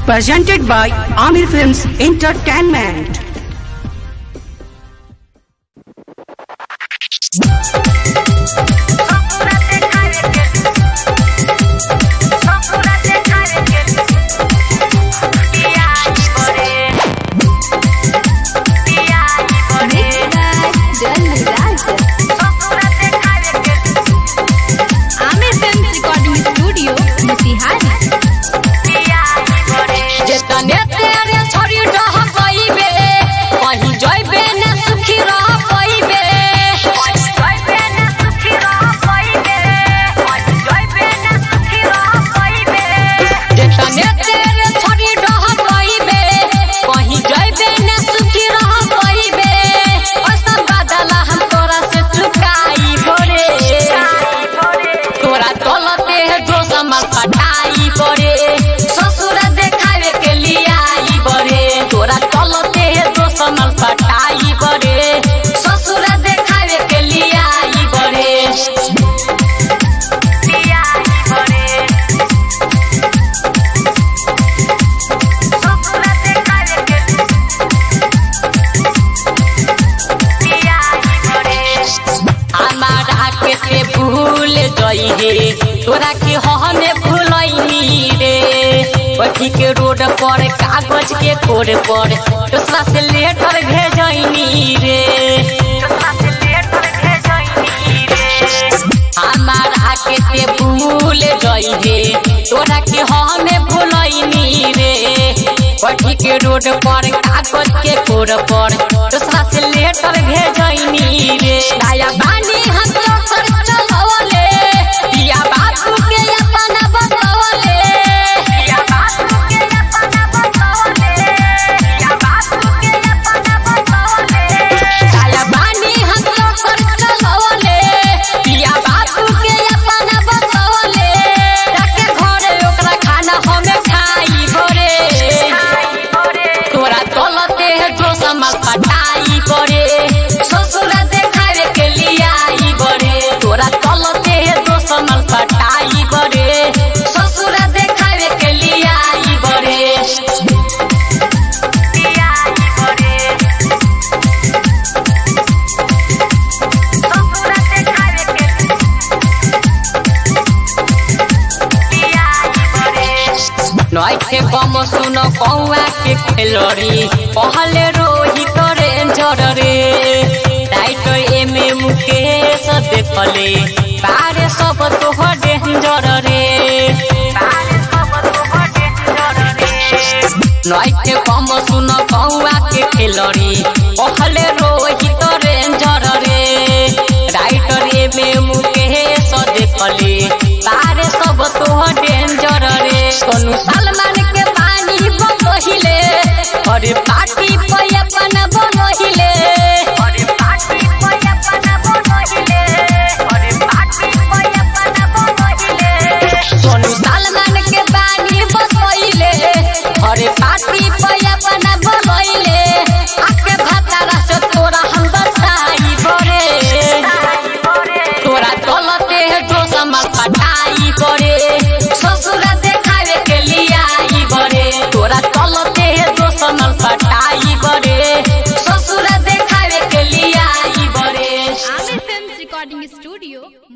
Presented by Amir Films Entertainment. तोरा के हमे भूलैनी रे पठी के रोड पर कागज के कोड पर दूसरा से लेटर भेजैनी रे हमारा के ते भूल गई तोरा के हमे भूलैनी रे पठी के रोड पर कागज के कोड पर दूसरा से लेटर भेजैनी रे आया बानी हम लोग चलवले पिया बापू के अपना बतवले पिया बापू के अपना बतवले पिया बापू के अपना बतवले आया बानी हम लोग चलवले पिया बापू के अपना बतवले जाके घरे ओकरा खाना हमें खाई भरे तोरा तलते जो समझ पटाई करे ससुर देखावे के लिए आई बड़े तोरा तलते जो समझ पटाई बड़े ससुर देखावे के लिए आई बड़े नइखे कम सुन कौआ के खेलरी पहले रोहित रेंजर रे टाइटर एमे मुकेश देखले बारे सब तोहर डेंजर रे नइखे कम सुन कौआ के खेलरी पहले रोहित रेंजर रे टाइटर एमे मुकेश देखले बारे सब तोहर डेंजर रे सोनू सलमान के पानी बहिले अरे पार्टी पे अपन बनहिले अरे पार्टी पे अपन बनहिले अरे पार्टी पे अपन बनहिले सोनू सलमान के पानी बहिले अरे पार्टी पे अपन बनहिले आके भातारा से तोरा हम बताई बड़े तोरा तलते जो समझ पटा